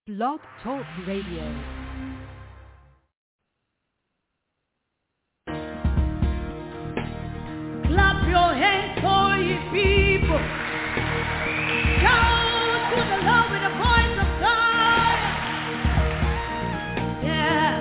Blog Talk Radio. Clap your hands for ye people. Shout to the Lord with the voice of God. Yeah.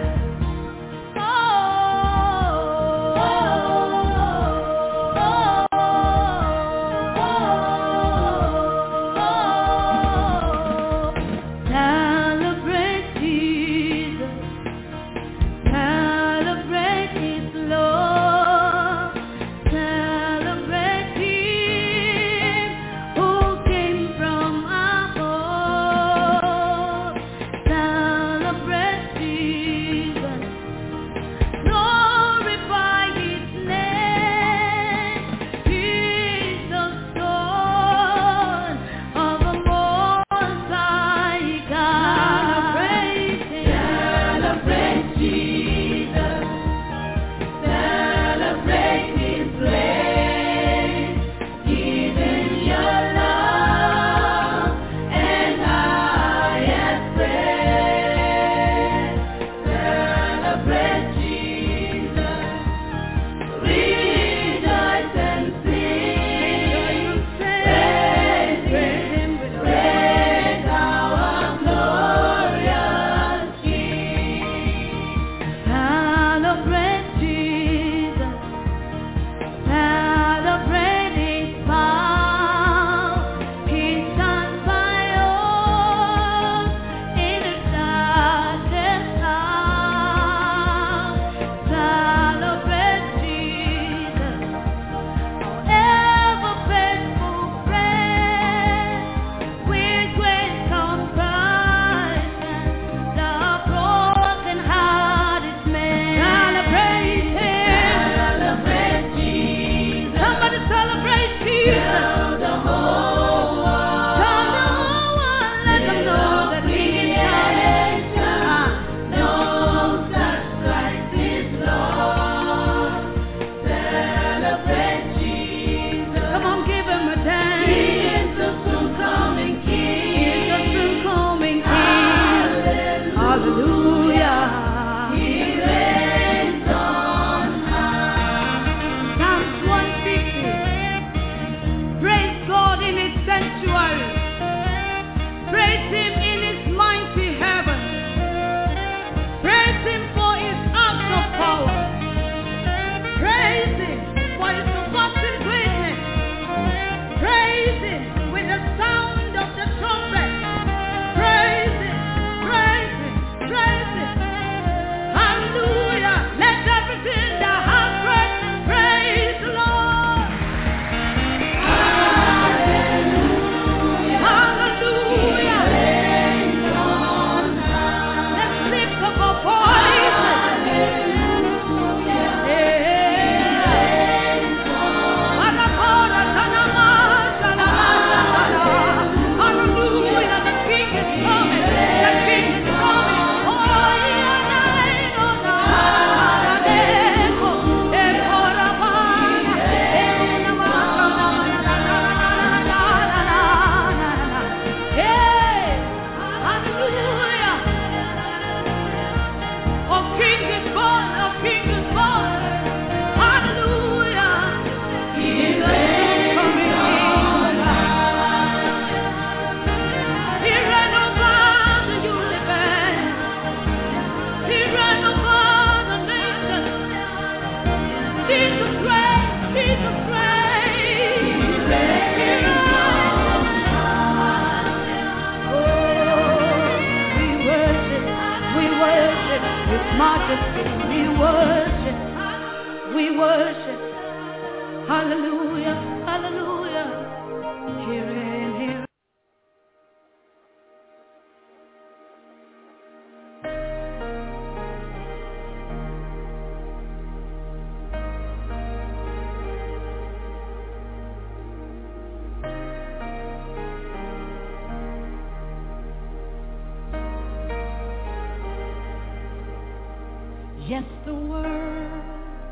Yes, the world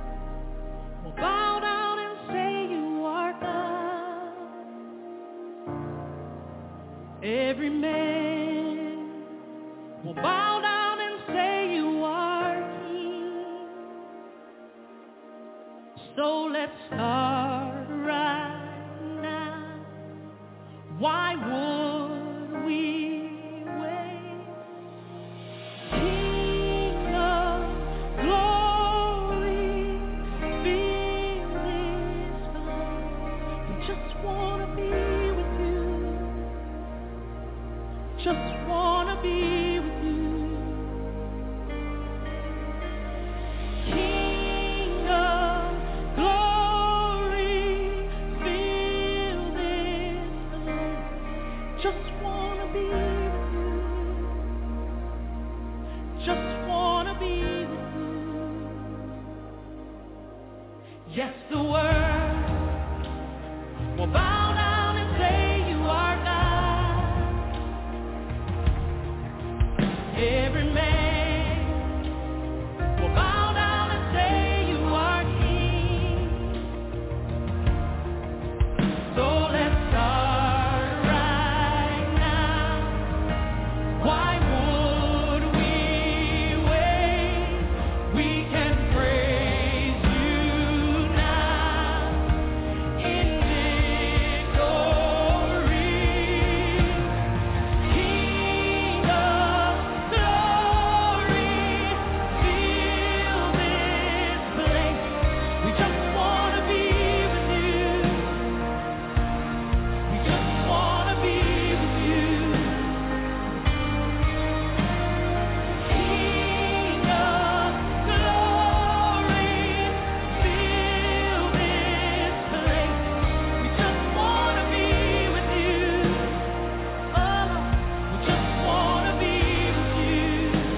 will bow down and say you are God. Every man will bow down and say you are King. So let's start right now. Why would we wait? King of glory, fill this place. We just want to be with you. Just want to be with you. King of glory, fill this place. Just want to be with you. Just want to be with you. Yes, the world will bow down and say you are God. Every man will bow down and say you are King. So let's start right now. Why would we wait? We can praise you now in victory. King of glory, fill this place. We just want to be with you. We just want to be with you. King of glory, fill this place. We just want to be with you. Oh, we just want to be with you.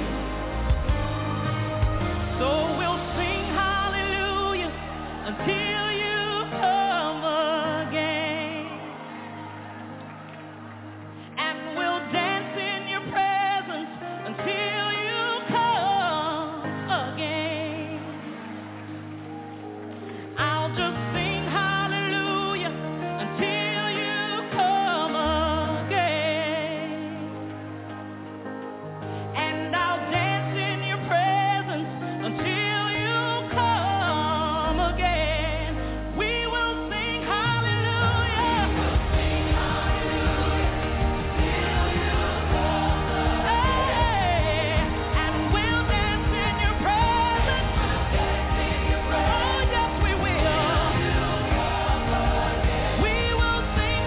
So we'll sing hallelujah until you come again. And we'll dance in your presence until you come again. I'll just sing hallelujah until you come again. And I'll dance in your presence until you come again. We will sing hallelujah. Hey, and we'll dance in your presence. Oh, yes, we will. We will sing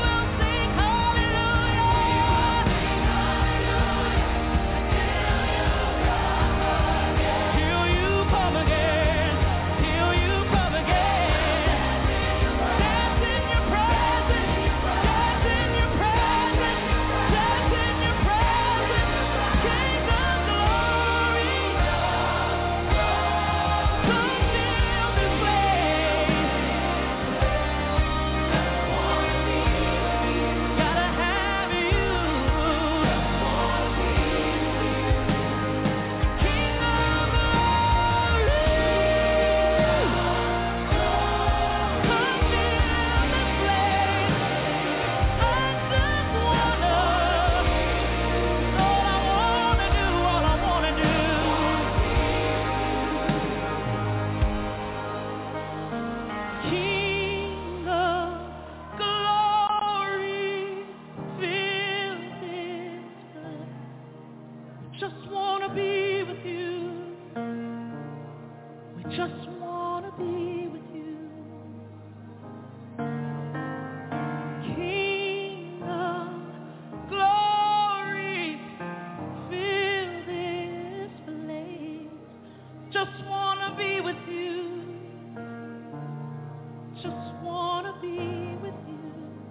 hallelujah. Till you come again, till you come again. Dance in your presence, dance in your presence, dance in your presence. King of glory, come fill this place. Gotta have you. King of glory, come fill this place. I just wanna, all I wanna do, all I wanna do. King of glory, fill this place. Just wanna be with you. We just wanna be with you. King of glory, fill this place. Just wanna be with you. Just wanna be with you.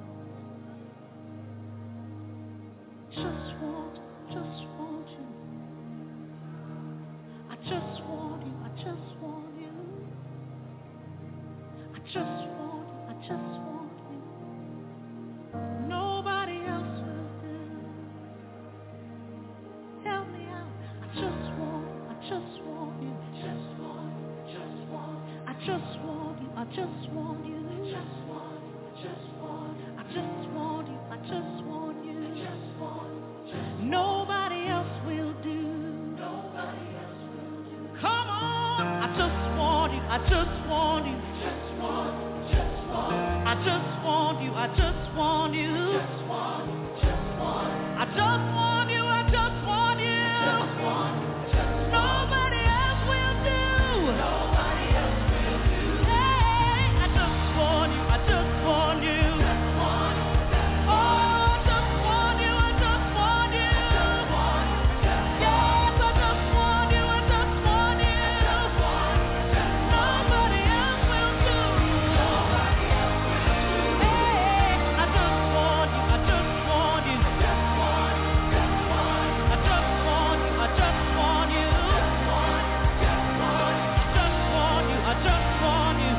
Just want you. I just want you. I just want you. I just want you. I just want you. Nobody else will do. Help me out. I just want you. I just want you. Just want you. Just want you. I just want you. I just want you. Just want you. I just want you. I just want you. I just want you. Just want you. Nobody else will. want you. I just want you. I just want you. I just want you. I just want you. Nobody else will do. Hey, I just want you. I just want you. Oh, I just want you. I just want you. Yes, I just want you. I just want you. Nobody else will do. Hey, I just want you. I just want you. I just want you. I just want you. I just want you. I just want you.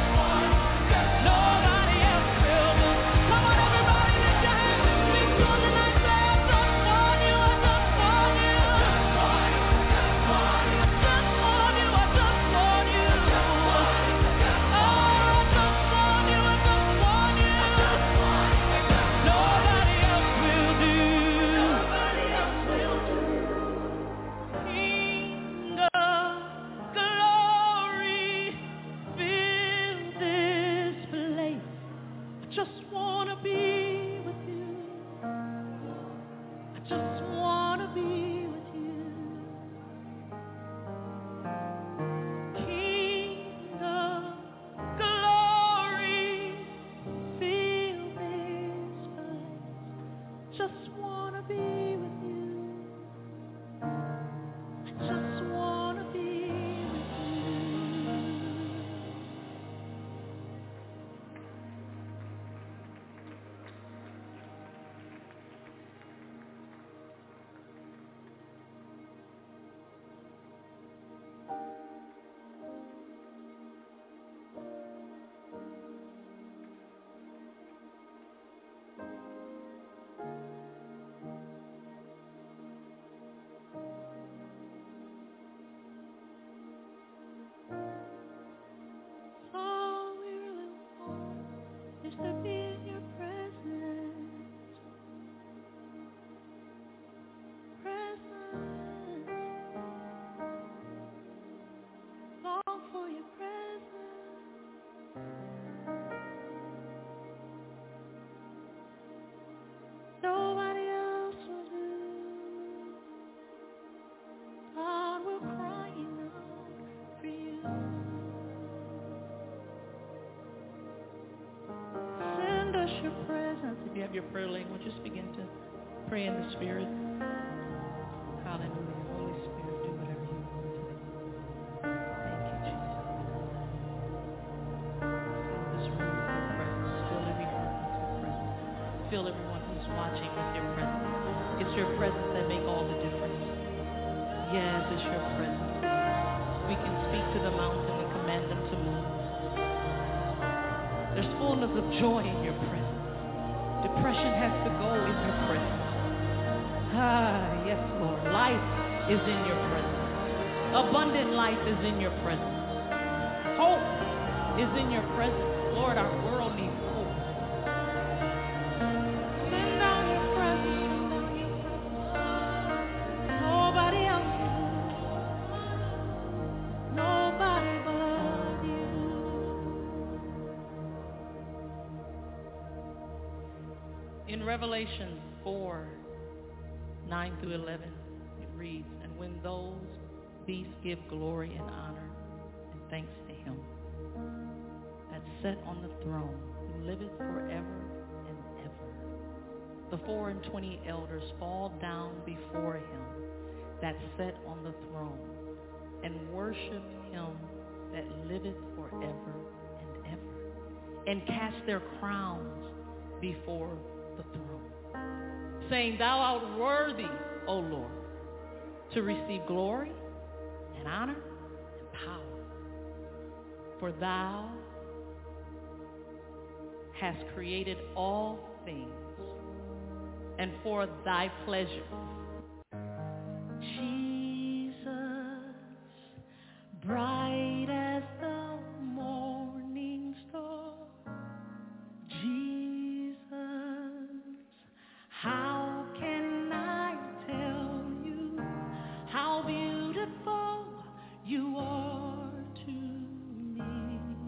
Nobody else will do. Come on, everybody, lift your hands and speak to him tonight. Say, I just want you. I just want you. I just want you. I just want you. Oh, I just want you. I just want you. Nobody else will do. King of glory, fill this place. I just wanna be with you. I just wanna be with you. King of glory, fill this place. Just wanna be with you. I just wanna be with you. All we really want is to be in your presence. Presence. Long for your presence. Nobody else will do. God, we're crying out for you. Send us your presence. If you have your prayer language, just begin to pray in the Spirit. Hallelujah. Holy Spirit, do whatever you want to do. Thank you, Jesus. Fill this room with your presence. Fill every heart with your presence. Fill everyone who's watching with your presence. It's your presence that makes all the difference. Yes, it's your presence. We can speak to the mountain and command them to move. There's fullness of joy in your presence. Depression has to go in your presence. Ah, yes, Lord. Life is in your presence. Abundant life is in your presence. Hope is in your presence. Lord, our world needs hope. Send down your presence. Nobody else. Nobody but you. In Revelation 4:9-11, it reads, "And when those beasts give glory and honor and thanks to him that sat on the throne, who liveth forever and ever, the 24 elders fall down before him that sat on the throne, and worship him that liveth forever and ever, and cast their crowns before the throne, saying, Thou art worthy, O Lord, to receive glory and honor and power. For thou hast created all things, and for thy pleasure. Jesus, bright as the morning star. Jesus, how can I tell you how beautiful you are to me?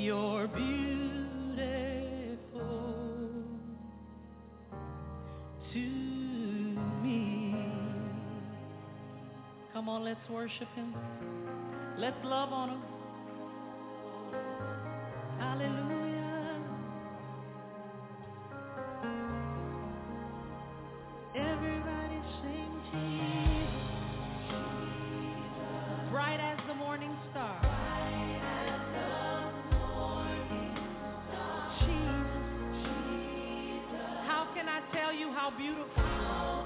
You're beautiful to me. Come on, let's worship him. Let's love on him. Hallelujah. Everybody sing Jesus. Bright as the morning star. How can I tell you how beautiful you are?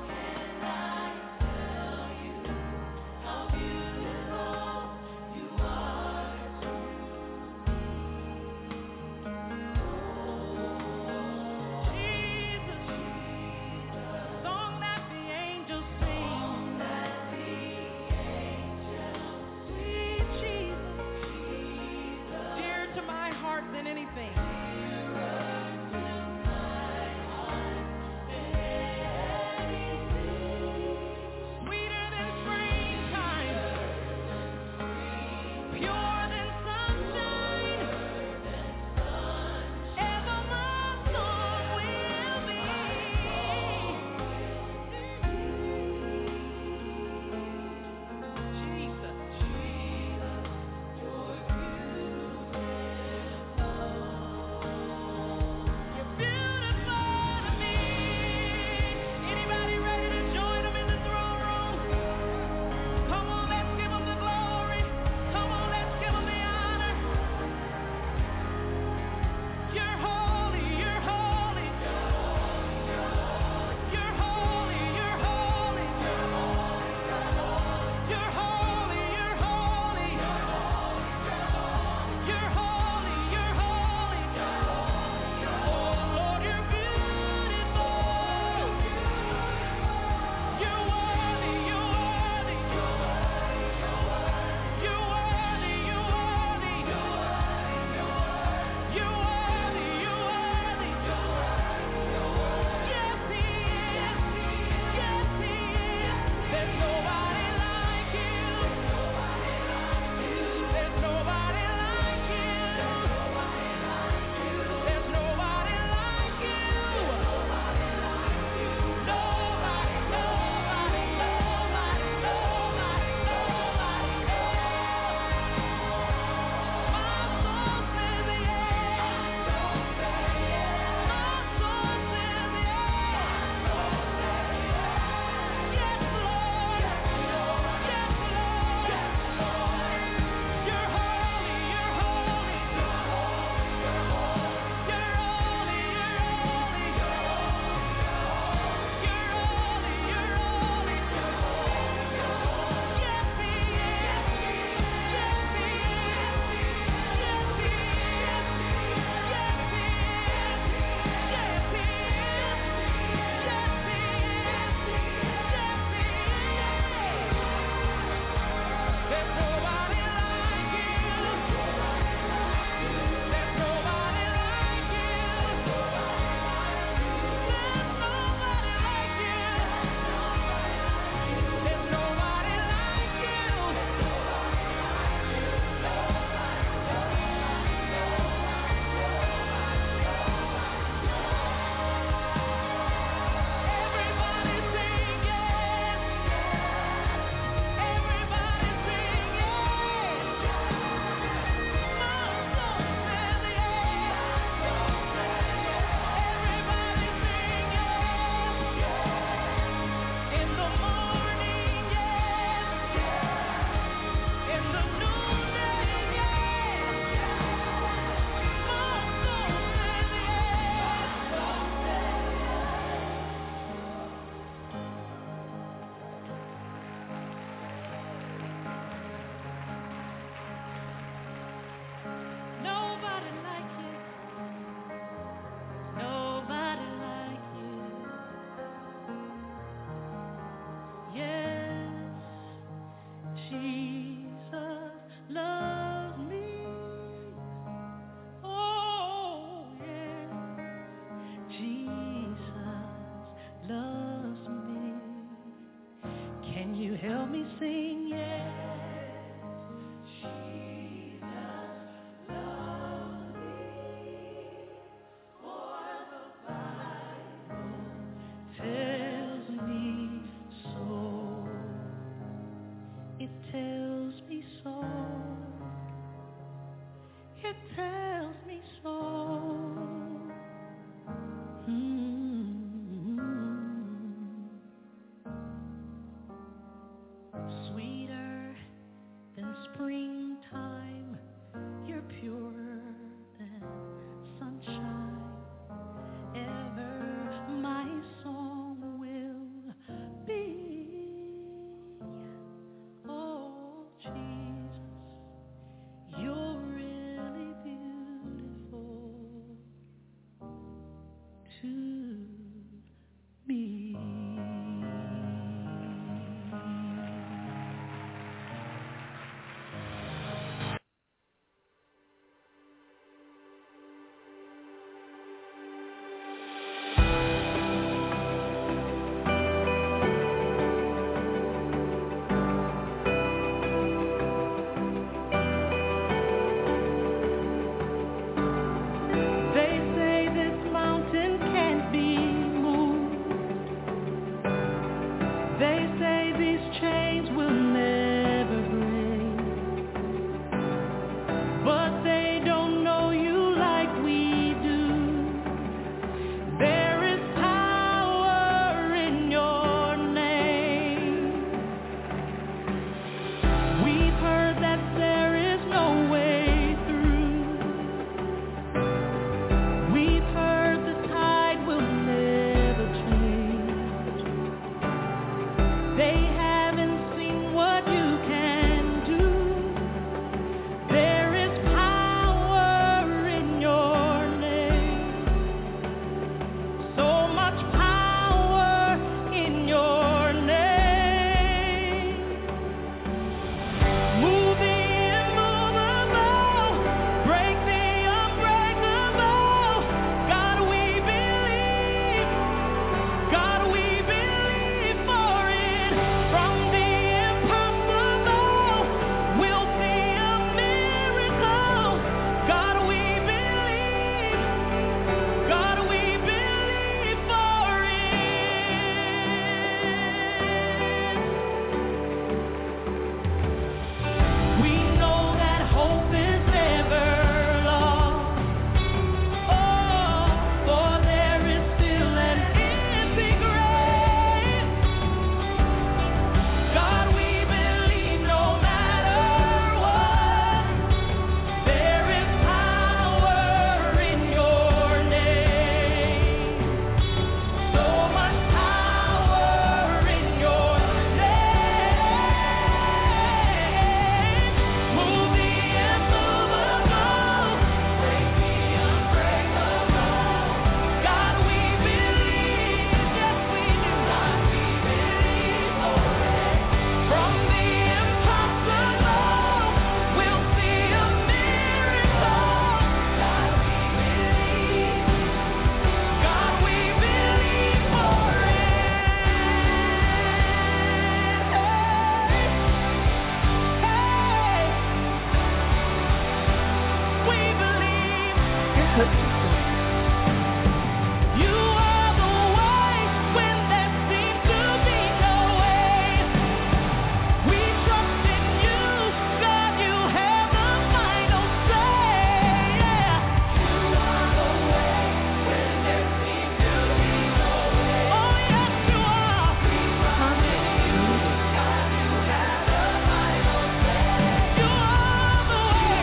Hope to Soar. You are the way when there seems to be no way. We trust in you, God. You have the final say. Yeah. You are the way when there seems to be no way. Oh yes, you are. We trust in you, God. You have the final say. You are the way.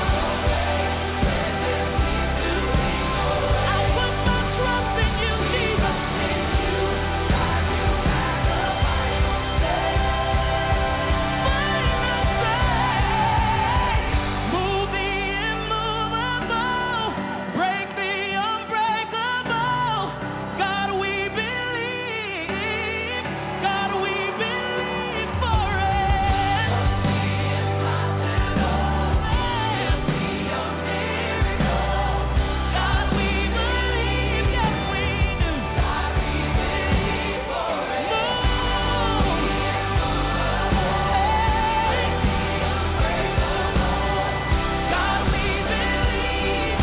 I put my trust in you, Jesus. Move the immovable, break the unbreakable. God, we believe. God, we believe for it. God, we believe, yes we do. God, we believe for it. God, we believe.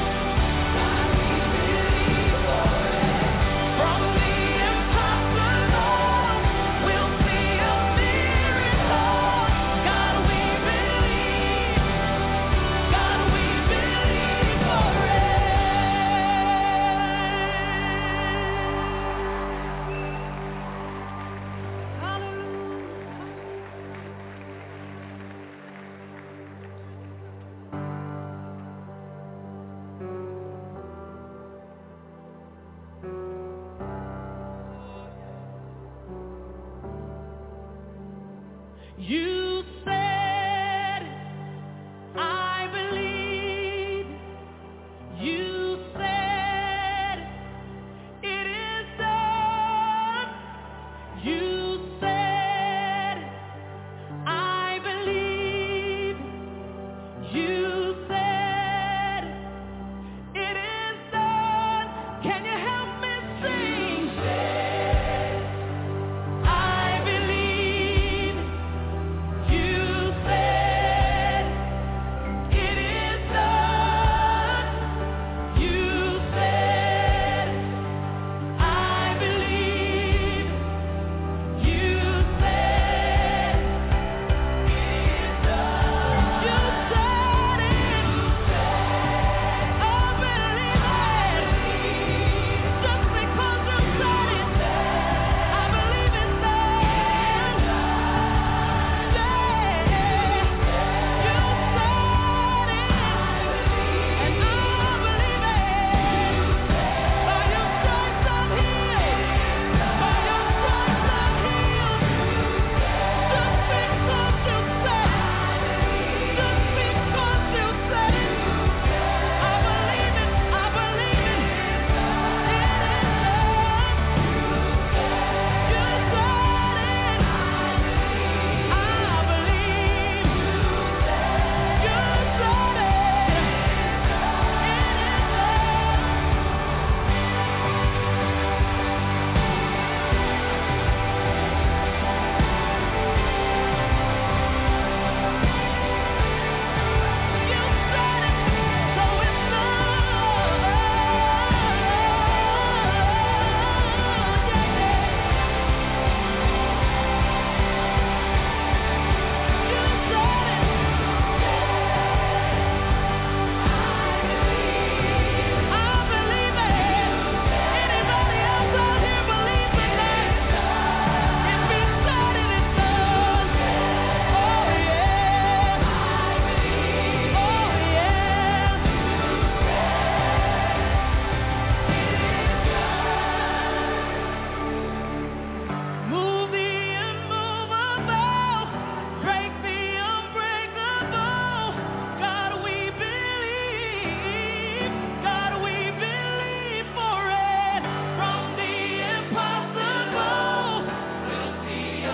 From the impossible, we'll see a miracle. God, we believe. God, we believe for it. You said, I believe. You said, it is done. You said, I believe. You said, it is done. Can you help me sing? I believe. You said, it is done. You said, I believe. You said, it is done. You said it. I believe it. Just because you said it, I believe it's done. Move the immovable, break the unbreakable. God, we believe. God, we believe for it. From the impossible, we'll see a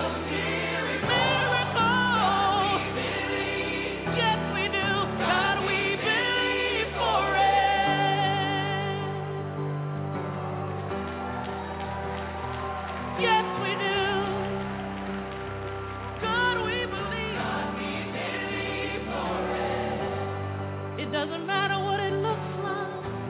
miracle. We believe. Yes, we do. God, we believe for it. Yes, we do. God, we believe. It doesn't matter what it looks like.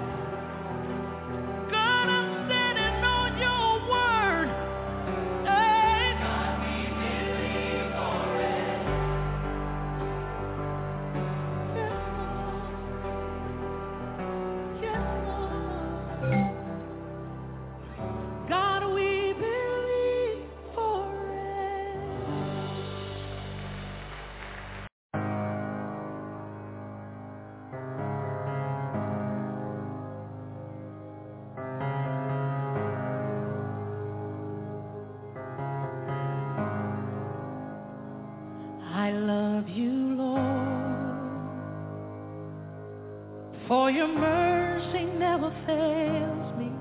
you, Lord, for your mercy never fails me.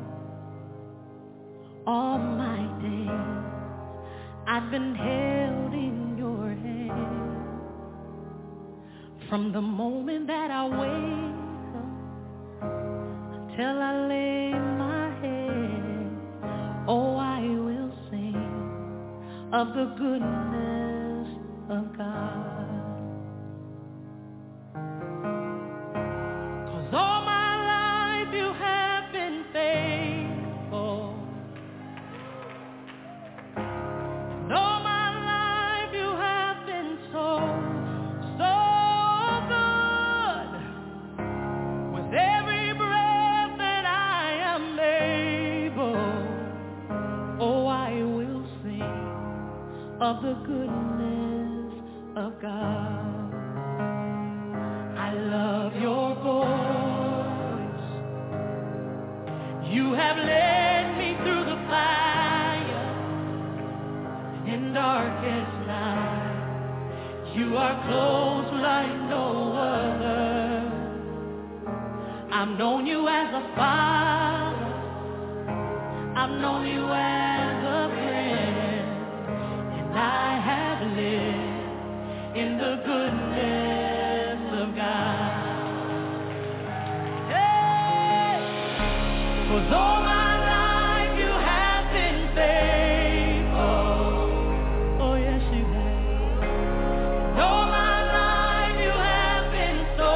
All my days I've been held in your hand. From the moment that I wake up till I lay my head, oh, I will sing of the goodness of God. 'Cause all my life you have been faithful. And all my life you have been so good. With every breath that I am able, oh, I will sing of the goodness of God. I love your voice. You have led me through the fire in darkest night. You are close like no other. I've known you as a father. I've known you as a friend. And I have lived in the goodness of God. Hey! 'Cause all my life you have been faithful. Oh, yes, you have. And all my life you have been so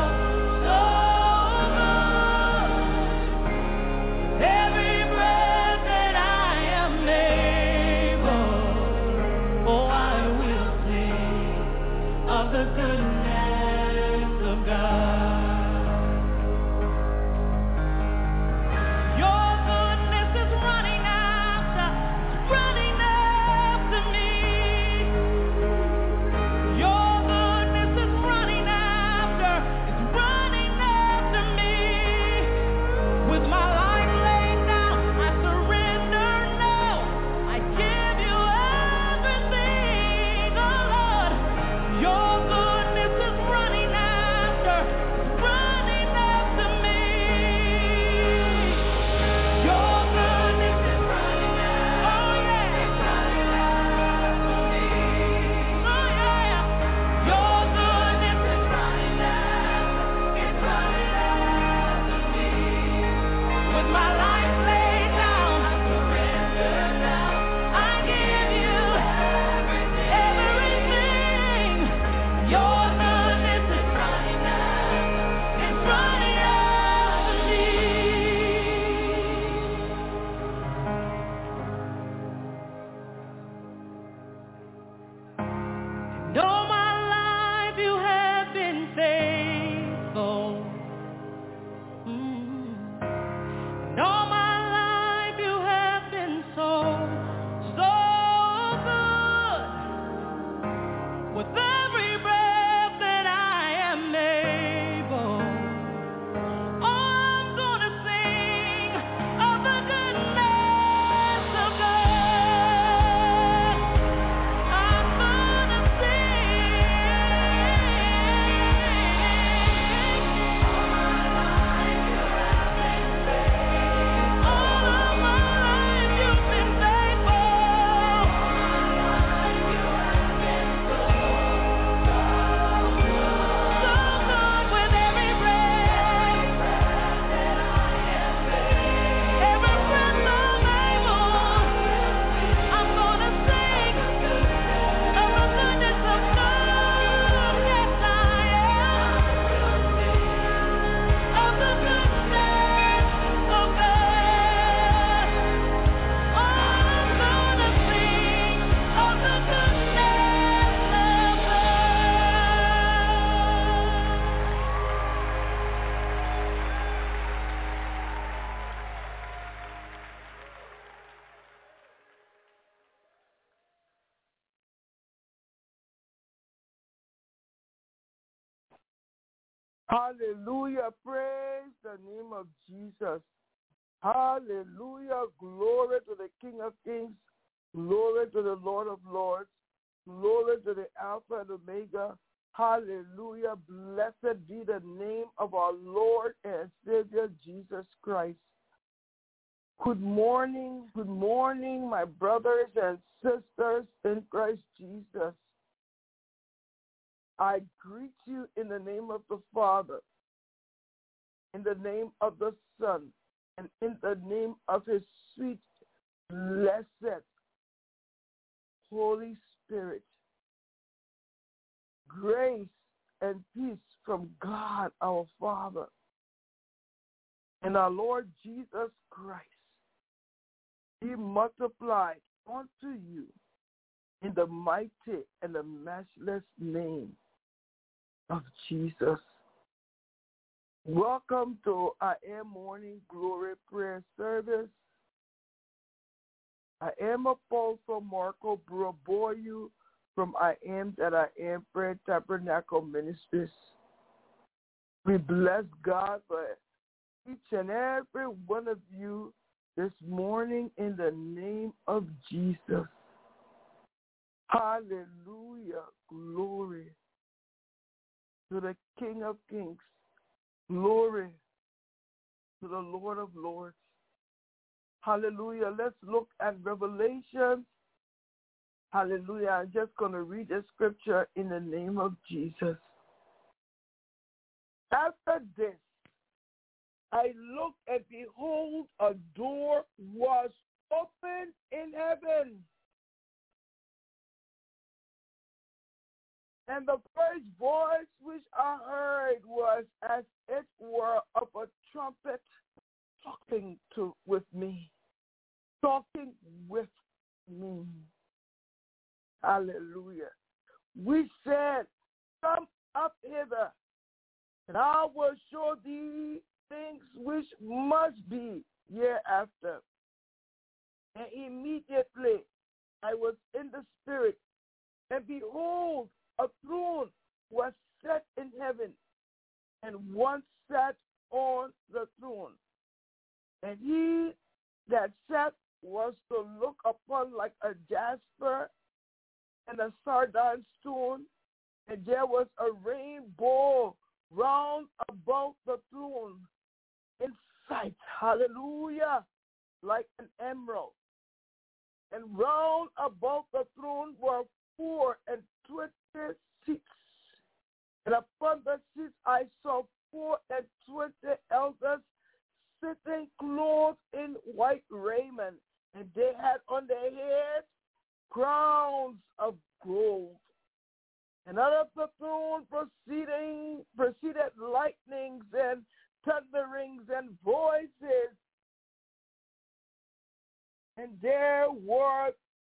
good. Every breath that I am able, oh, I will sing of the goodness of God. Your goodness is running after me. Your goodness is running after me. With my life laid down, I surrender now. I give you everything, oh Lord. Your goodness is running after me. Your goodness is running after, oh yeah, it's running after me. Oh yeah, your goodness is running after me. With my life laid down, I surrender now. I give you everything. Your goodness is running after me. And all my life you have been faithful. And all my life you have been so good. With every breath that I am able, oh, I'm gonna sing of the goodness of God. I'm gonna sing. All my life you have been faithful. All of my life you've been faithful. All my life you have been so good. With every breath that I am able, every breath I'm able, I'm gonna sing of the goodness of God. Yes, I am. Of the goodness of God. Oh, I'm gonna sing of the goodness of Hallelujah. Praise the name of Jesus. Hallelujah. Glory to the King of Kings. Glory to the Lord of Lords. Glory to the Alpha and Omega, Hallelujah. Blessed be the name of our Lord and Savior Jesus Christ. Good morning, my brothers and sisters in Christ Jesus. I greet you in the name of the Father, in the name of the Son, and in the name of his sweet, blessed, Holy Spirit. Grace and peace from God our Father and our Lord Jesus Christ be multiplied unto you in the mighty and the matchless name of Jesus. Welcome to I Am Morning Glory Prayer Service. I am Apostle Marco Buraboyu from I Am That I Am Prayer Tabernacle Ministries. We bless God for each and every one of you this morning in the name of Jesus. Hallelujah. Glory to the King of Kings. Glory to the Lord of Lords. Hallelujah. Let's look at Revelation. Hallelujah. I'm just going to read the scripture in the name of Jesus. After this, I looked and behold, a door was opened in heaven. And the first voice which I heard was as it were of a trumpet talking with me. Hallelujah. We said, come up hither, and I will show thee things which must be hereafter. And immediately I was in the spirit, and behold, a throne was set in heaven, and one sat on the throne. And he that sat was to look upon like a jasper and a sardine stone, and there was a rainbow round about the throne in sight, hallelujah, like an emerald. And round about the throne were 24 seats, and upon the seats I saw 24 elders sitting clothed in white raiment, and they had on their heads crowns of gold. And out of the throne proceeded lightnings and thunderings and voices. And there were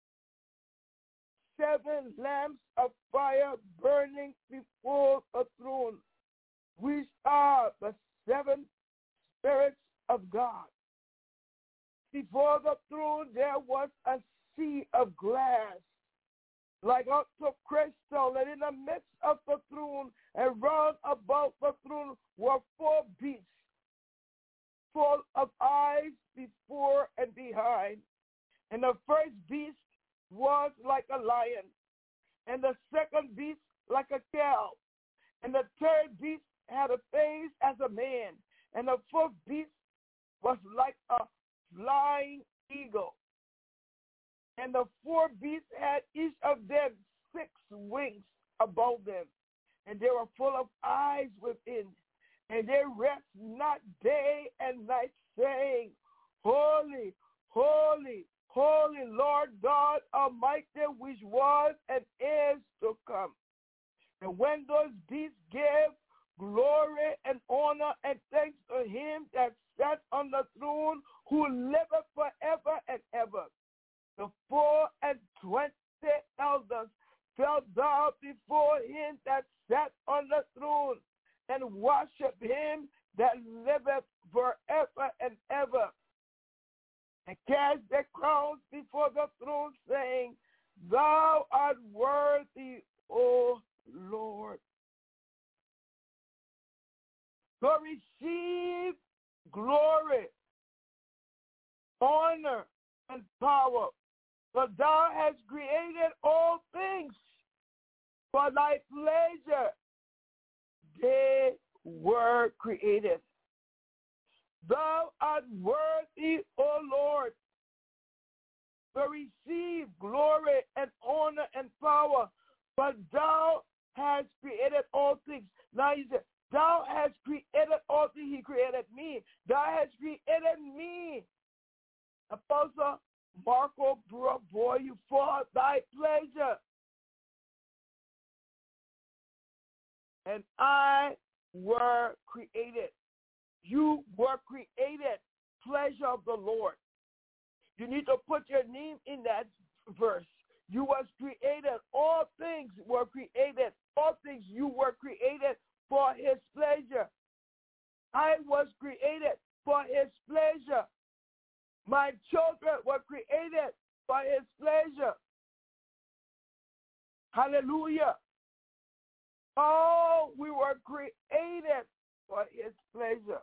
7 lamps of fire burning before the throne, which are the 7 spirits of God. Before the throne there was a sea of glass, like unto crystal, and in the midst of the throne and round about the throne were 4 beasts, full of eyes before and behind. And the first beast was like a lion, and the second beast like a cow, and the third beast had a face as a man, and the fourth beast was like a flying eagle. And the 4 beasts had each of them 6 wings above them, and they were full of eyes within, and they rest not day and night, saying, Holy, holy, holy Lord God Almighty, which was and is to come. And when those beasts gave glory and honor and thanks to him that sat on the throne, who liveth forever and ever, the 24 elders fell down before him that sat on the throne, and worshiped him that liveth forever and ever, and cast their crowns before the throne, saying, Thou art worthy, O Lord, to receive glory, honor, and power. For thou hast created all things for thy pleasure, were created. Thou art worthy, O Lord, to receive glory and honor and power, but thou hast created all things. Now he said, thou hast created all things. He created me. Thou hast created me, Apostle Marco before you, for thy pleasure. And I were created. You were created, pleasure of the Lord. You need to put your name in that verse. You was created. All things were created. All things you were created for his pleasure. I was created for his pleasure. My children were created for his pleasure. Hallelujah. Oh, we were created for his pleasure.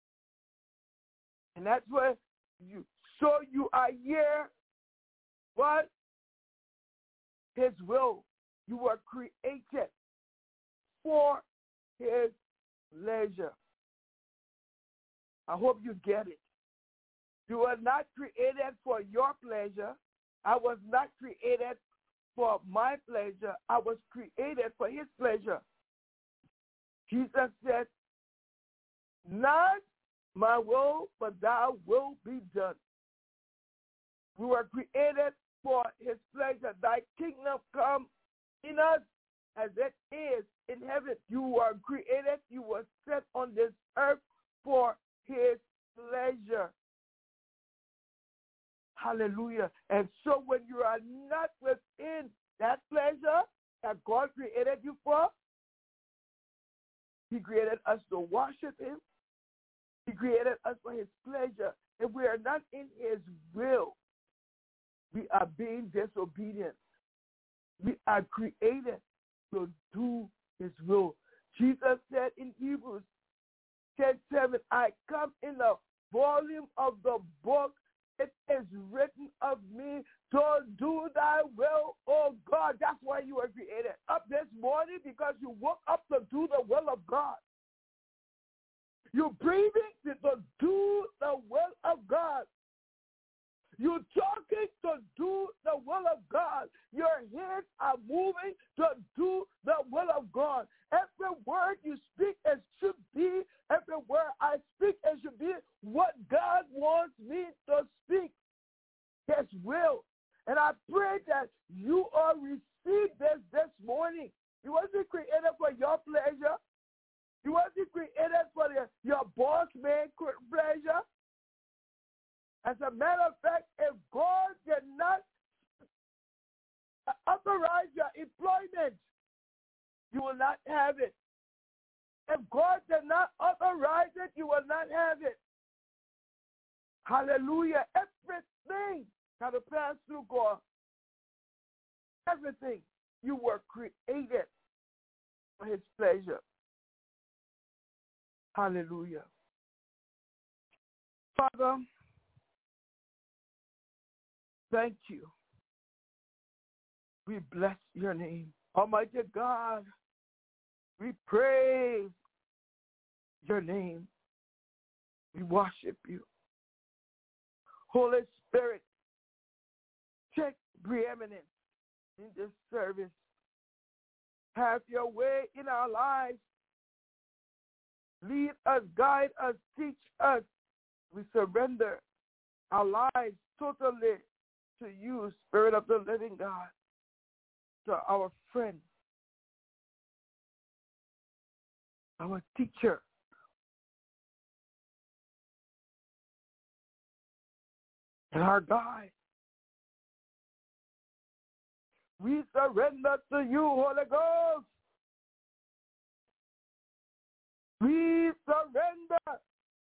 And that's what you are here. What? His will. You were created for his pleasure. I hope you get it. You were not created for your pleasure. I was not created for my pleasure. I was created for his pleasure. Jesus said, not my will, but thy will be done. We were created for his pleasure. Thy kingdom come in us as it is in heaven. You were created, you were set on this earth for his pleasure. Hallelujah. And so when you are not within that pleasure that God created you for, he created us to worship him. He created us for his pleasure. If we are not in his will, we are being disobedient. We are created to do his will. Jesus said in Hebrews 10:7, I come in the volume of the book. It is written of me to do thy will, oh God. That's why you were created. Up this morning because you woke up to do the will of God. You're breathing to do the will of God. You're talking to do the will of God. Your hands are moving to do the will of God. Every word you speak, it should be, every word I speak, it should be what God wants me to speak. His will. And I pray that you all receive this morning. You wasn't created for your pleasure. You wasn't created for your boss man pleasure. As a matter of fact, if God did not authorize your employment, you will not have it. If God did not authorize it, you will not have it. Hallelujah. Everything got to pass through God. Everything. You were created for his pleasure. Hallelujah. Father, thank you. We bless your name. Almighty God, we praise your name. We worship you. Holy Spirit, take preeminence in this service. Have your way in our lives. Lead us, guide us, teach us. We surrender our lives totally to you, Spirit of the living God, to our friend, our teacher, and our guide. We surrender to you, Holy Ghost. We surrender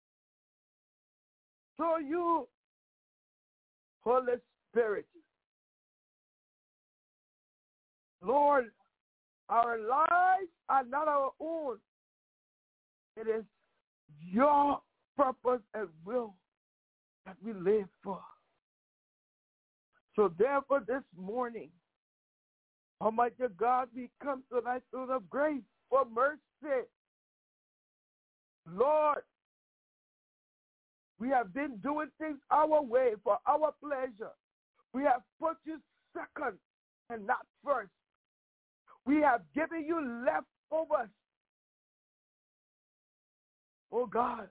to you, Holy Spirit. Lord, our lives are not our own. It is your purpose and will that we live for. So therefore this morning, Almighty God, we come to thy throne of grace for mercy. Lord, we have been doing things our way for our pleasure. We have put you second and not first. We have given you leftovers. Oh God.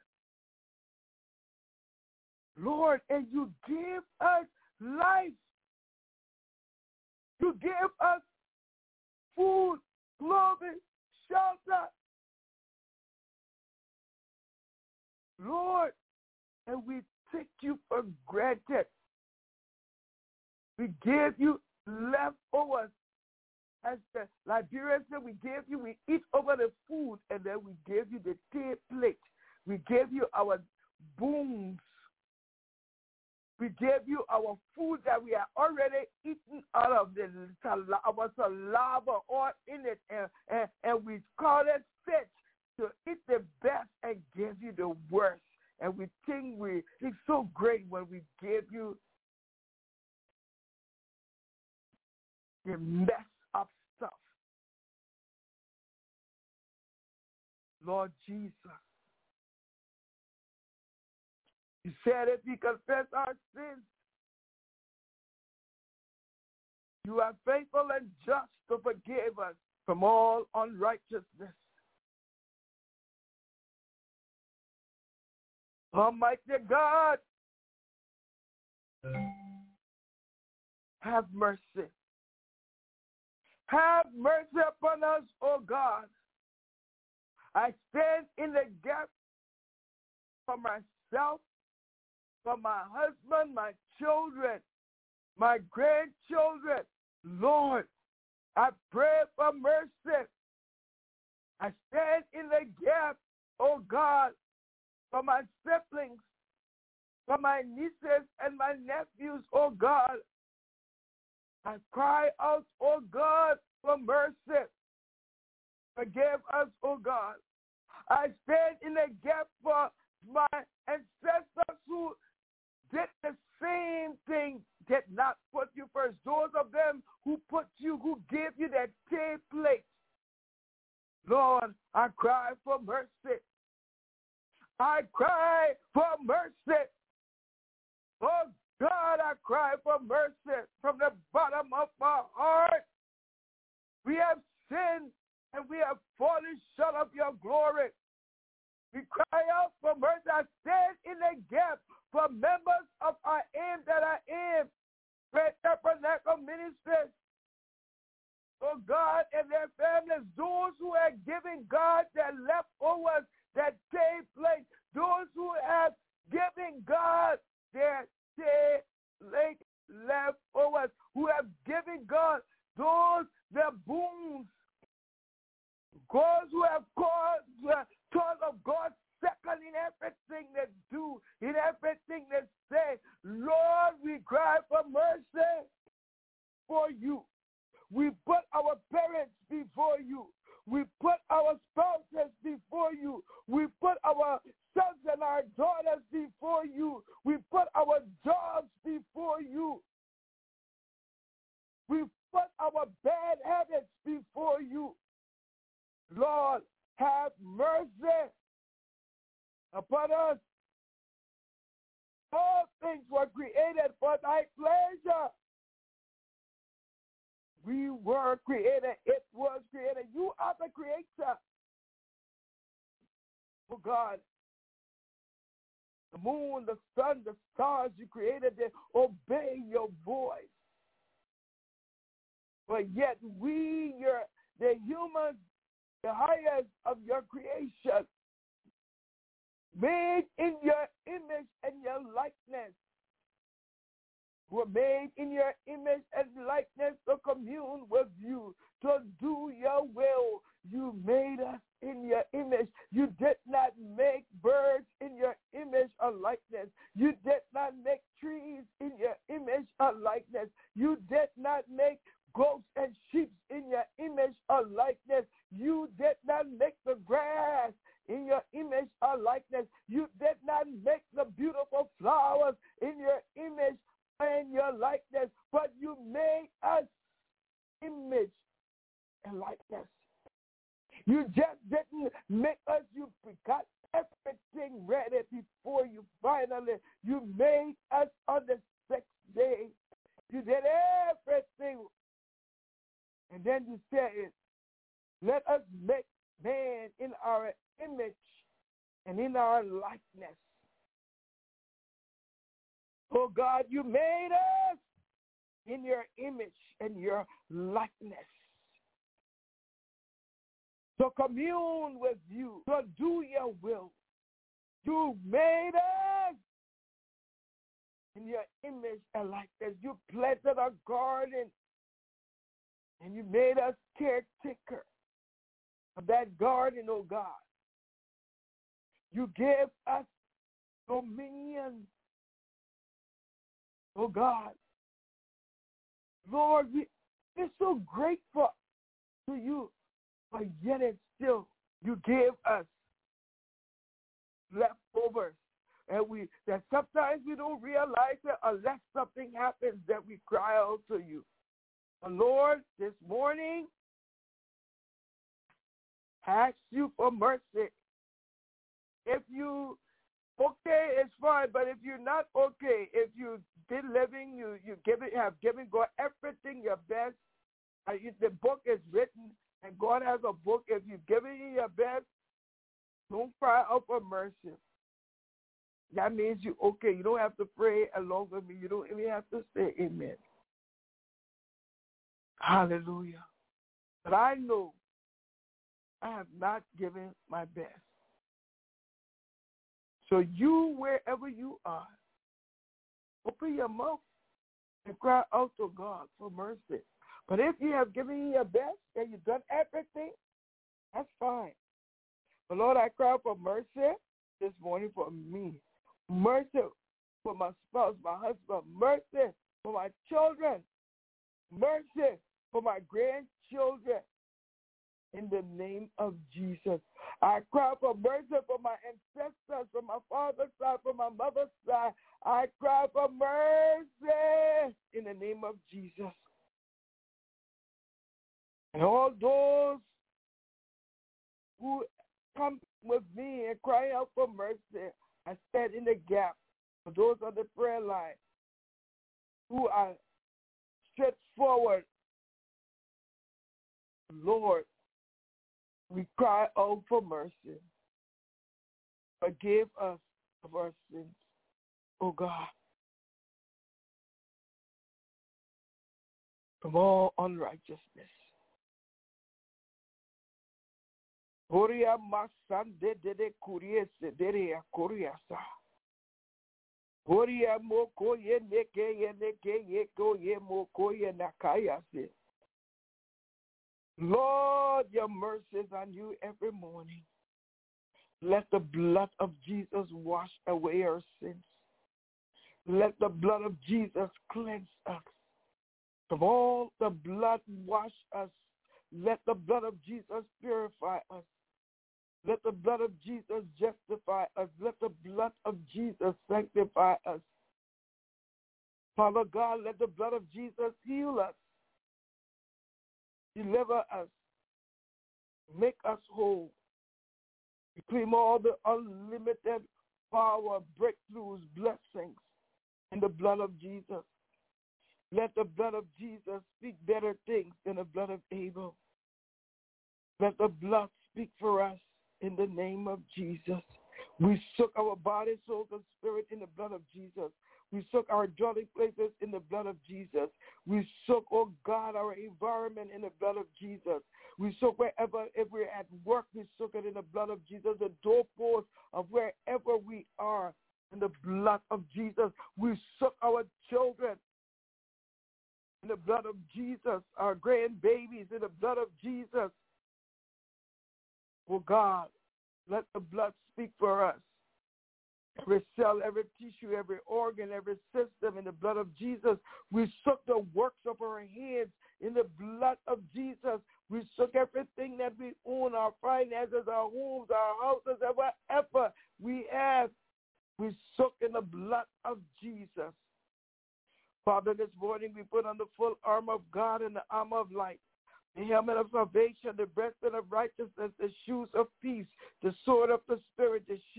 Lord, and you give us life. You give us food, clothing, shelter. Lord, and we take you for granted. We give you leftovers. As the Liberians said, we eat over the food, and then we give you the tea plate. We give you our booms. We give you our food that we are already eating out of our saliva or in it, and we call it fit to eat the best and give you the worst. And we think it's so great when we give you the mess up stuff. Lord Jesus, you said if we confess our sins, you are faithful and just to forgive us from all unrighteousness. Almighty God, have mercy. Have mercy upon us, O God. I stand in the gap for myself, for my husband, my children, my grandchildren. Lord, I pray for mercy. I stand in the gap, oh God, for my siblings, for my nieces and my nephews, oh God. I cry out, oh God, for mercy. Forgive us, oh God. I stand in the gap for my ancestors who did the same thing, did not put you first. Those of them who gave you that tea plate. Lord, I cry for mercy. I cry for mercy. Oh God, I cry for mercy from the bottom of my heart. We have sinned and we have fallen short of your glory. We cry out for mercy. I stand in the gap for members of I Am That I Am, Great Tabernacle Ministries, oh God, and their families, those who are giving God their leftovers, that day place, those who have given God their day leftovers, who have given God those their boons, those who have caused the thought of God second in everything they do, in everything they say. Lord, we cry for mercy for you. We put our parents before you. We put our spouses before you. We put our sons and our daughters before you. We put our jobs before you. We put our bad habits before you. Lord, have mercy upon us. All things were created for thy pleasure. We were created. It was created. You are the creator. Oh God, the moon, the sun, the stars you created, they obey your voice. But yet we, the humans, the highest of your creation, made in your image and your likeness, were made in your image and likeness to commune with you, to do your will. You made us in your image. You did not make birds in your image or likeness. You did not make trees in your image or likeness. You did not make goats and sheep in your image or likeness. You did not make the grass in your image or likeness. You did not make the beautiful flowers in your image and your likeness, but you made us image and likeness. You just didn't make us, you begot everything ready before you finally. You made us on the sixth day. You did everything. And then you said, let us make man in our image and in our likeness. Oh God, you made us in your image and your likeness. To commune with you, to do your will. You made us in your image and likeness. You planted a garden and you made us caretaker of that garden, oh God. You gave us dominion, oh God. Lord, we're so grateful to you, but yet and still you gave us leftovers. And that sometimes we don't realize it unless something happens that we cry out to you. But Lord, this morning, I ask you for mercy. If you okay, it's fine, but if you're not okay, if you've been living, you have given God everything your best. The book is written, and God has a book. If you've given you your best, don't cry out for mercy. That means you're okay. You don't have to pray along with me. You don't even have to say amen. Hallelujah. But I know I have not given my best. So you, wherever you are, open your mouth and cry out to God for mercy. But if you have given your best and you've done everything, that's fine. But Lord, I cry for mercy this morning for me. Mercy for my spouse, my husband. Mercy for my children. Mercy for my grandchildren. In the name of Jesus. I cry for mercy for my ancestors, from my father's side, from my mother's side. I cry for mercy in the name of Jesus. And all those who come with me and cry out for mercy, I stand in the gap for those on the prayer line who are stretched forward. Lord, we cry out for mercy. Forgive us of our sins, oh God, from all unrighteousness. Horia masande de kuriese deria kuriasa. Horia moko ye neke ye moko ye nakayase. Lord, your mercies are new every morning. Let the blood of Jesus wash away our sins. Let the blood of Jesus cleanse us. From all the blood wash us. Let the blood of Jesus purify us. Let the blood of Jesus justify us. Let the blood of Jesus sanctify us. Father God, let the blood of Jesus heal us. Deliver us. Make us whole. Reclaim all the unlimited power, breakthroughs, blessings in the blood of Jesus. Let the blood of Jesus speak better things than the blood of Abel. Let the blood speak for us in the name of Jesus. We soak our body, soul, and spirit in the blood of Jesus. We soak our dwelling places in the blood of Jesus. We soak, oh God, our environment in the blood of Jesus. We soak wherever, if we're at work, we soak it in the blood of Jesus. The doorpost of wherever we are in the blood of Jesus. We soak our children in the blood of Jesus. Our grandbabies in the blood of Jesus. Oh God, let the blood speak for us. Every cell, every tissue, every organ, every system in the blood of Jesus. We soak the works of our hands in the blood of Jesus. We soak everything that we own, our finances, our homes, our houses, and whatever we have. We soak in the blood of Jesus. Father, this morning we put on the full armor of God and the armor of light, the helmet of salvation, the breastplate of righteousness, the shoes of peace, the sword of the Spirit, the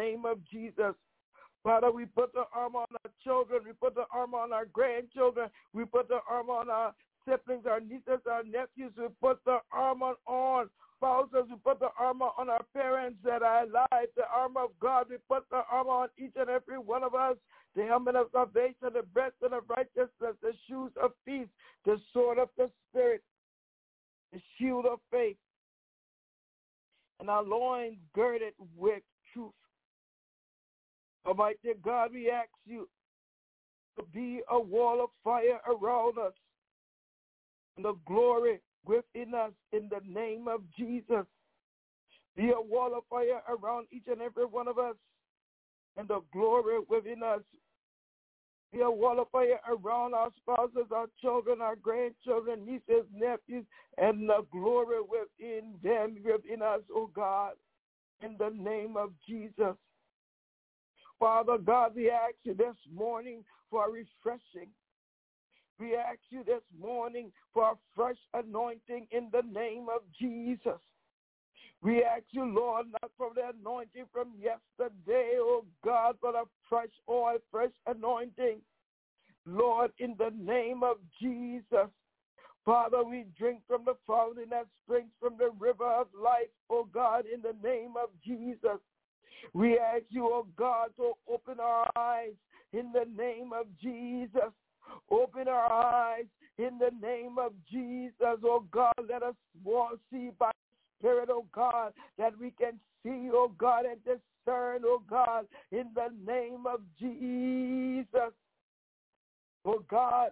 name of Jesus. Father, we put the armor on our children. We put the armor on our grandchildren. We put the armor on our siblings, our nieces, our nephews. We put the armor on spouses. We put the armor on our parents that are alive. The armor of God. We put the armor on each and every one of us. The helmet of salvation, the breastplate of righteousness, the shoes of peace, the sword of the Spirit, the shield of faith, and our loins girded with truth. Almighty God, we ask you to be a wall of fire around us and the glory within us in the name of Jesus. Be a wall of fire around each and every one of us and the glory within us. Be a wall of fire around our spouses, our children, our grandchildren, nieces, nephews, and the glory within them, within us, oh God, in the name of Jesus. Father God, we ask you this morning for a refreshing. We ask you this morning for a fresh anointing in the name of Jesus. We ask you, Lord, not for the anointing from yesterday, oh God, but a fresh oil, fresh anointing. Lord, in the name of Jesus. Father, we drink from the fountain that springs from the river of life, oh God, in the name of Jesus. We ask you, oh God, to open our eyes in the name of Jesus. Open our eyes in the name of Jesus, oh God. Let us see by the Spirit, oh God, that we can see, oh God, and discern, oh God, in the name of Jesus. Oh God,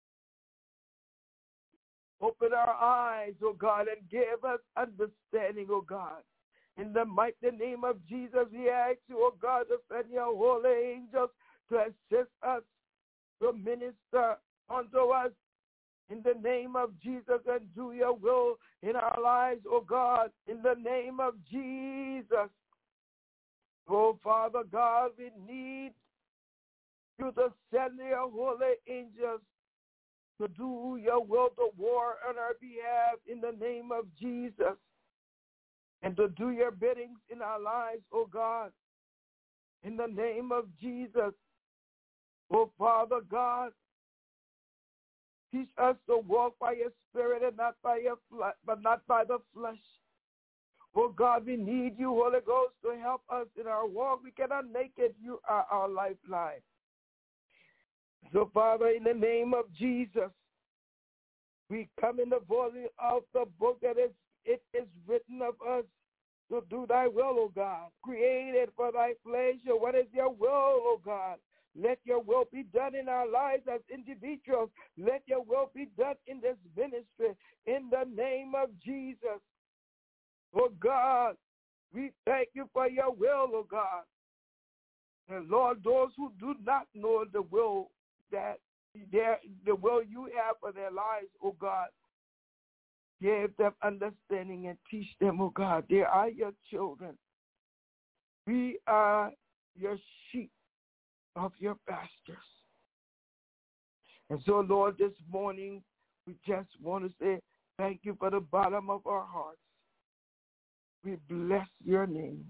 open our eyes, oh God, and give us understanding, oh God. In the mighty name of Jesus, we ask you, oh God, to send your holy angels to assist us, to minister unto us in the name of Jesus and do your will in our lives, oh God, in the name of Jesus. Oh, Father God, we need you to send your holy angels to do your will, to war on our behalf in the name of Jesus. And to do your biddings in our lives, oh God, in the name of Jesus. Oh, Father God, teach us to walk by your Spirit and not by your flesh, but not by the flesh. Oh God, we need you, Holy Ghost, to help us in our walk. We cannot make it. You are our lifeline. So, Father, in the name of Jesus, we come in the volume of the book that it is written of us to do thy will, O God. Created for thy pleasure. What is your will, O God? Let your will be done in our lives as individuals. Let your will be done in this ministry in the name of Jesus. Oh God, we thank you for your will, oh God. And Lord, those who do not know the will the will you have for their lives, oh God, give them understanding and teach them, oh God. They are your children. We are your sheep of your pastures. And so, Lord, this morning, we just want to say thank you for the bottom of our hearts. We bless your name.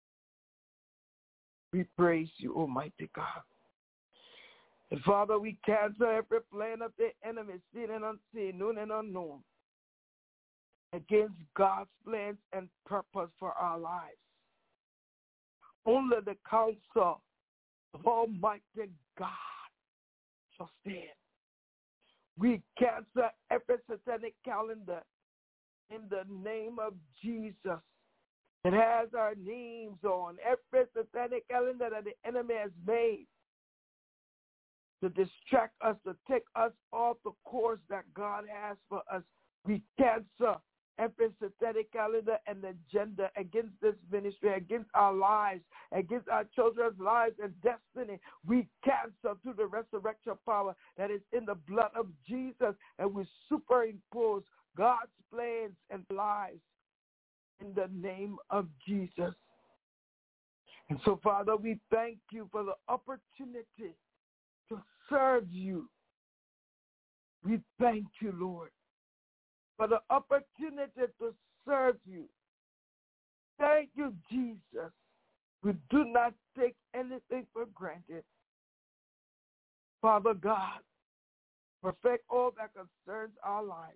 We praise you, Almighty God. And Father, we cancel every plan of the enemy, seen and unseen, known and unknown, against God's plans and purpose for our lives. Only the counsel of Almighty God shall stand. We cancel every satanic calendar in the name of Jesus. It has our names on every satanic calendar that the enemy has made to distract us, to take us off the course that God has for us. We cancel every satanic calendar and agenda against this ministry, against our lives, against our children's lives and destiny. We cancel through the resurrection power that is in the blood of Jesus, and we superimpose God's plans and lives in the name of Jesus. And so, Father, we thank you for the opportunity to serve you. We thank you, Lord, for the opportunity to serve you. Thank you, Jesus, We do not take anything for granted. Father God, perfect all that concerns our lives.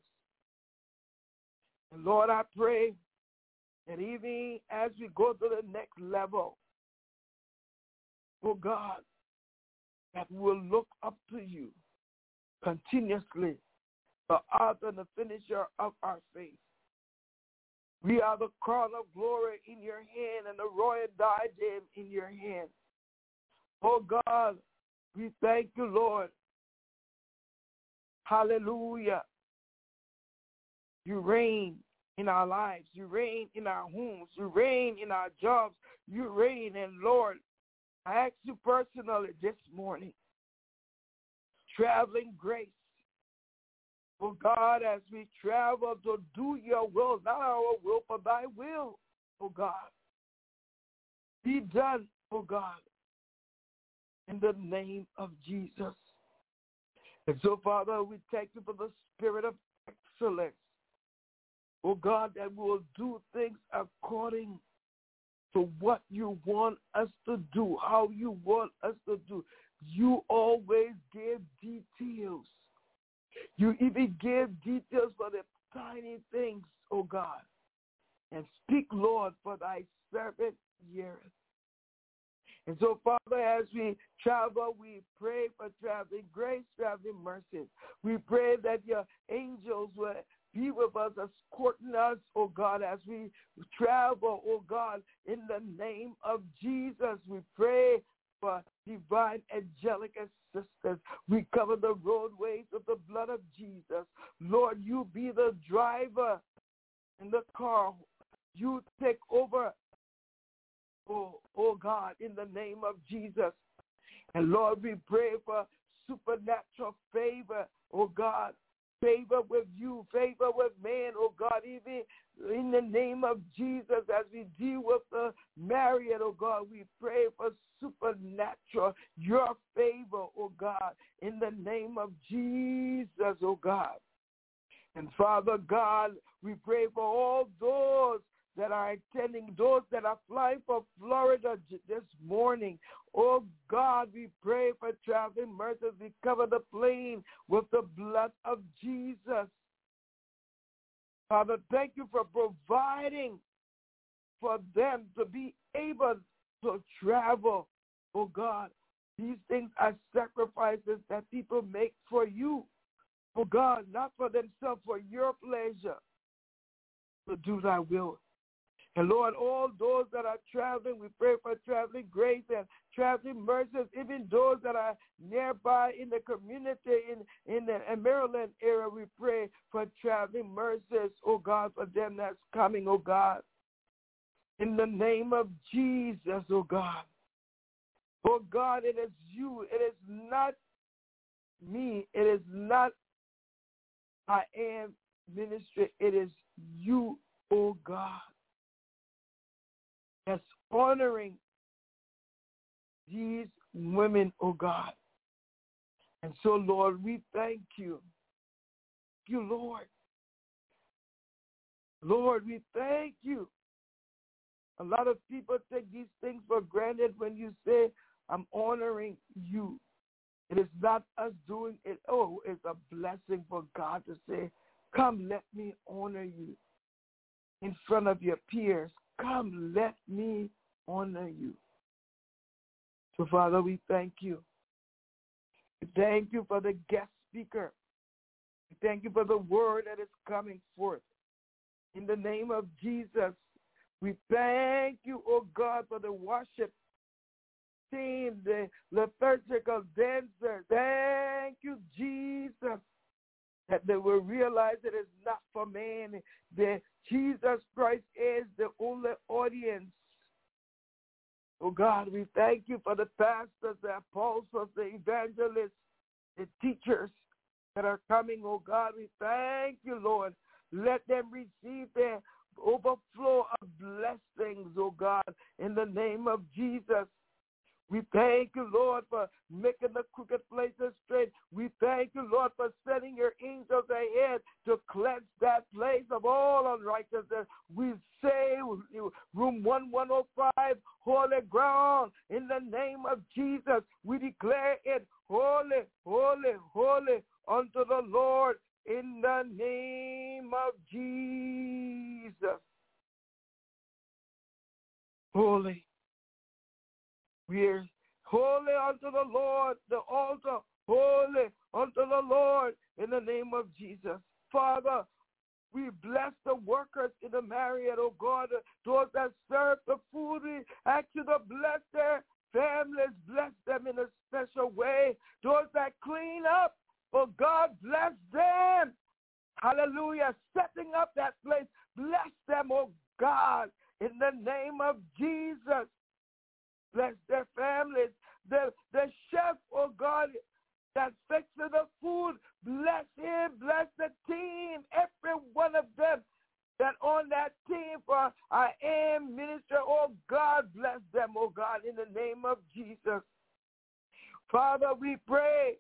And Lord, I pray that even as we go to the next level, oh God, that we will look up to you continuously, the author and the finisher of our faith. We are the crown of glory in your hand and the royal diadem in your hand. Oh God, we thank you, Lord. Hallelujah. You reign in our lives. You reign in our homes. You reign in our jobs. You reign. And Lord, I ask you personally this morning, traveling grace. Oh God, as we travel to do your will, not our will, but thy will, oh God. Be done, oh God, in the name of Jesus. And so, Father, we thank you for the spirit of excellence. Oh God, that we will do things according to what you want us to do, how you want us to do. You always give details. You even give details for the tiny things, oh God. And speak, Lord, for thy servant heareth. And so, Father, as we travel, we pray for traveling grace, traveling mercy. We pray that your angels will be with us, escorting us, oh God, as we travel, oh God, in the name of Jesus. We pray for divine angelic assistance. We cover the roadways with the blood of Jesus. Lord, you be the driver in the car. You take over, oh God, in the name of Jesus. And Lord, we pray for supernatural favor, oh God. Favor with you, favor with man, oh God, even in the name of Jesus, as we deal with the married, oh God, we pray for supernatural, your favor, oh God, in the name of Jesus, oh God. And Father God, we pray for all those that are attending, those that are flying from Florida this morning. Oh God, we pray for traveling mercies. We cover the plane with the blood of Jesus. Father, thank you for providing for them to be able to travel. Oh God, these things are sacrifices that people make for you. Oh God, not for themselves, for your pleasure, to do thy will. And Lord, all those that are traveling, we pray for traveling grace and traveling mercies, even those that are nearby in the community in the Maryland area, we pray for traveling mercies, oh God, for them that's coming, oh God. In the name of Jesus, oh God. Oh God, it is you. It is not me. It is not I am ministry. It is you, oh God, that's honoring these women, oh God. And so, Lord, we thank you. Thank you, Lord. Lord, we thank you. A lot of people take these things for granted when you say, I'm honoring you. It is not us doing it. Oh, it's a blessing for God to say, come, let me honor you in front of your peers. Come, let me honor you. So, Father, we thank you. We thank you for the guest speaker. We thank you for the word that is coming forth. In the name of Jesus, we thank you, oh God, for the worship team, the liturgical dancers. Thank you, Jesus, that they will realize it is not for man, that Jesus Christ is the only audience. Oh God, we thank you for the pastors, the apostles, the evangelists, the teachers that are coming. Oh God, we thank you, Lord. Let them receive their overflow of blessings, oh God, in the name of Jesus. We thank you, Lord, for making the crooked places straight. We thank you, Lord, for sending your angels ahead to cleanse that place of all unrighteousness. We say, room 1105, holy ground, in the name of Jesus, we declare it holy, holy, holy unto the Lord in the name of Jesus. Holy. We are holy unto the Lord, the altar, holy unto the Lord in the name of Jesus. Father, we bless the workers in the Marriott, oh God, those that serve the food. We ask you to bless their families, bless them in a special way. Those that clean up, oh God, bless them. Hallelujah. Setting up that place, bless them, oh God, in the name of Jesus. Bless their families. The chef, oh God, that's fixing the food, bless him, bless the team, every one of them that on that team for I Am Minister, oh God, bless them, oh God, in the name of Jesus. Father, we pray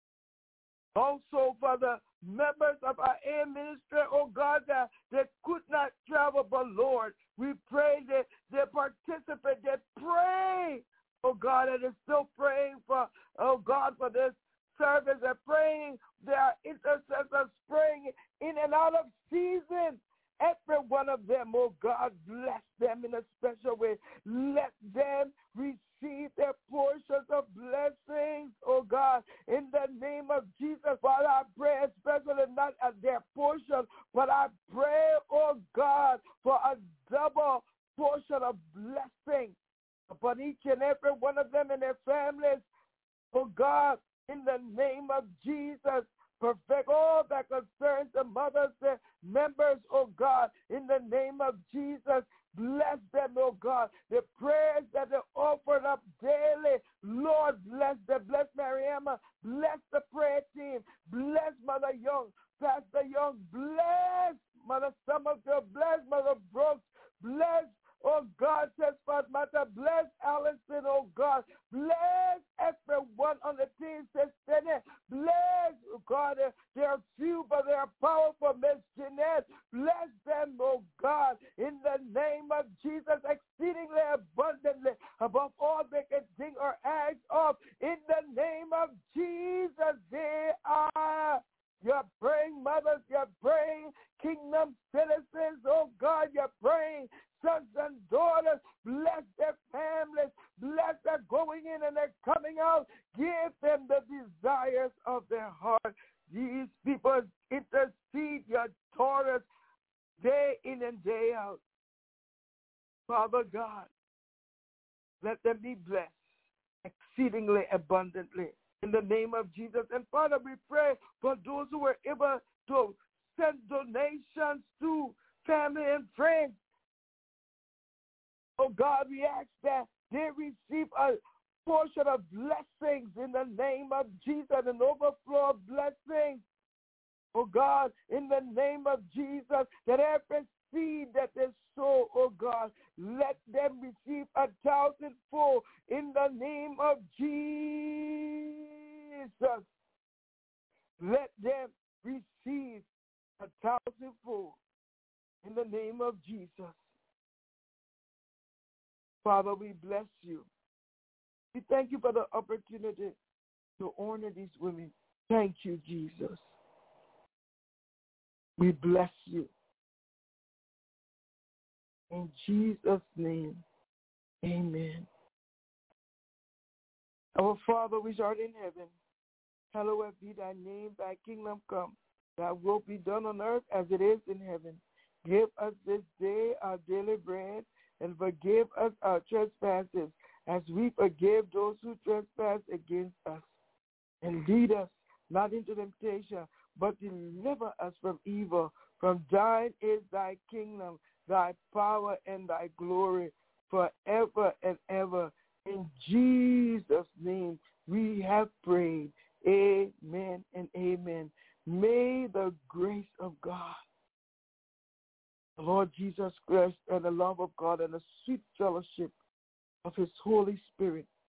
also for the members of our Air Ministry, oh God, that they could not travel, but Lord, we pray that they participate, they pray, oh God, and they're still praying for, oh God, for this service. They're praying, they are intercessors praying in and out of season. Every one of them, oh God, bless them in a special way. Let them receive their portions of blessings, oh God, in the name of Jesus. Father, I pray especially not at their portion, but I pray, oh God, for a double portion of blessing upon each and every one of them and their families, oh God, in the name of Jesus. Perfect all that concerns the mothers, the members, oh God, in the name of Jesus. Bless them, oh God. The prayers that are offered up daily, Lord, bless them. Bless Mariama. Bless the prayer team. Bless Mother Young, Pastor Young. Bless Mother Somerville. Bless Mother Brooks. Bless, oh God, Tespot Mata. Bless Allison, oh God. Bless everyone on the team, Sister. Bless, oh God, they are few, but they are powerful, Miss Jeanette. Bless them, oh God, in the name of Jesus, exceedingly abundantly, above all they can think or ask of. In the name of Jesus, they are your praying mothers, you're praying kingdom citizens, oh God, you're praying sons and daughters. Bless their families, bless their going in and their coming out. Give them the desires of their heart. These people intercede your daughters day in and day out. Father God, let them be blessed exceedingly abundantly in the name of Jesus. And Father, we pray for those who were able to send donations to family and friends. Oh God, we ask that they receive a portion of blessings in the name of Jesus, an overflow of blessings. Oh God, in the name of Jesus, that every seed that they sow, oh God, let them receive 1,000-fold in the name of Jesus. Let them receive 1,000-fold in the name of Jesus. Father, we bless you. We thank you for the opportunity to honor these women. Thank you, Jesus. We bless you. In Jesus' name, amen. Our Father which art in heaven, hallowed be thy name, thy kingdom come. Thy will be done on earth as it is in heaven. Give us this day our daily bread, and forgive us our trespasses, as we forgive those who trespass against us. And lead us not into temptation, but deliver us from evil. From thine is thy kingdom, thy power, and thy glory, forever and ever. In Jesus' name we have prayed. Amen and amen. May the grace of God, the Lord Jesus Christ, and the love of God, and the sweet fellowship of his Holy Spirit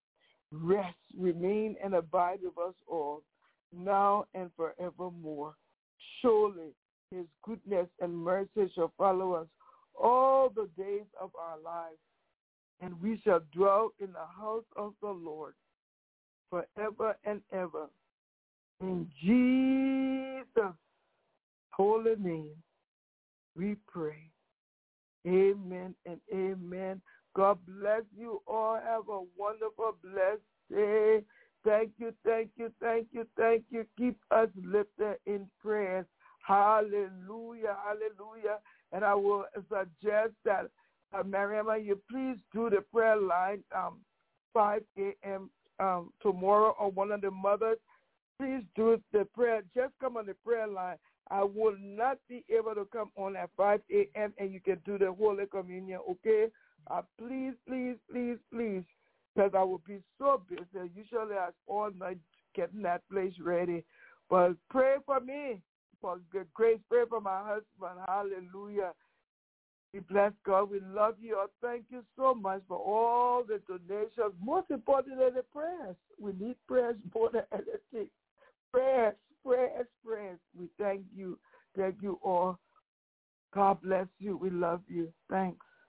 rest, remain, and abide with us all, now and forevermore. Surely his goodness and mercy shall follow us all the days of our lives, and we shall dwell in the house of the Lord forever and ever. In Jesus' holy name, we pray. Amen and amen. God bless you all. Have a wonderful, blessed day. Thank you, thank you, thank you, thank you. Keep us lifted in prayers. Hallelujah, hallelujah. And I will suggest that, Mariama, you please do the prayer line 5 a.m. Tomorrow, or one of the mothers. Please do the prayer. Just come on the prayer line. I will not be able to come on at 5 a.m. and you can do the Holy Communion, okay? Please, please, please, please, because I will be so busy. Usually I all night getting that place ready. But pray for me, for good grace. Pray for my husband. Hallelujah. We bless God. We love you all. Thank you so much for all the donations. Most importantly, the prayers. We need prayers more than anything. Prayers, prayers, prayers. We thank you. Thank you all. God bless you. We love you. Thanks.